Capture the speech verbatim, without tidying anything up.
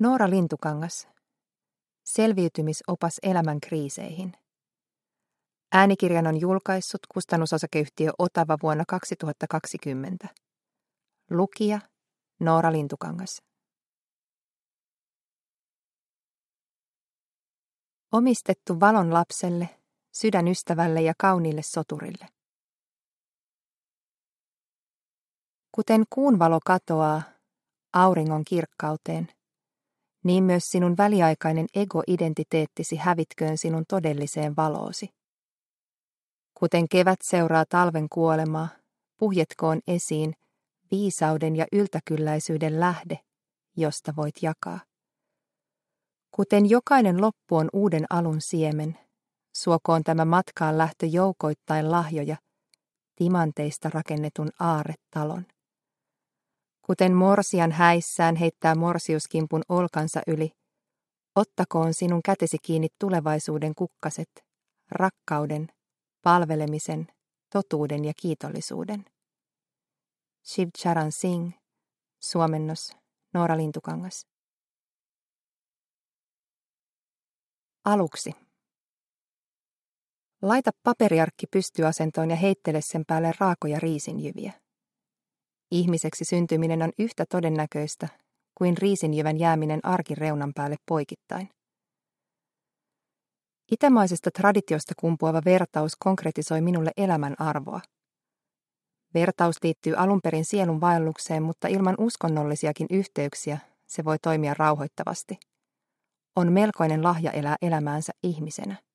Noora Lintukangas. Selviytymisopas elämän kriiseihin. Äänikirjan on julkaissut kustannusosakeyhtiö Otava vuonna kaksituhattakaksikymmentä. Lukija Noora Lintukangas. Omistettu valon lapselle, sydänystävälle ja kauniille soturille. Kuten kuun valo katoaa auringon kirkkauteen, niin myös sinun väliaikainen ego-identiteettisi hävitköön sinun todelliseen valoosi. Kuten kevät seuraa talven kuolemaa, puhjetkoon esiin viisauden ja yltäkylläisyyden lähde, josta voit jakaa. Kuten jokainen loppu on uuden alun siemen, suokoon tämä matkaan lähtö joukoittain lahjoja, timanteista rakennetun aarretalon. Kuten morsian häissään heittää morsiuskimpun olkansa yli, ottakoon sinun kätesi kiinni tulevaisuuden kukkaset, rakkauden, palvelemisen, totuuden ja kiitollisuuden. Shiv Charan Singh, suomennos Noora Lintukangas. Aluksi. Laita paperiarkki pystyasentoon ja heittele sen päälle raakoja riisinjyviä. Ihmiseksi syntyminen on yhtä todennäköistä kuin riisinjyvän jääminen arkin reunan päälle poikittain. Itämaisesta traditiosta kumpuava vertaus konkretisoi minulle elämän arvoa. Vertaus liittyy alun perin sielun vaellukseen, mutta ilman uskonnollisiakin yhteyksiä se voi toimia rauhoittavasti. On melkoinen lahja elää elämäänsä ihmisenä.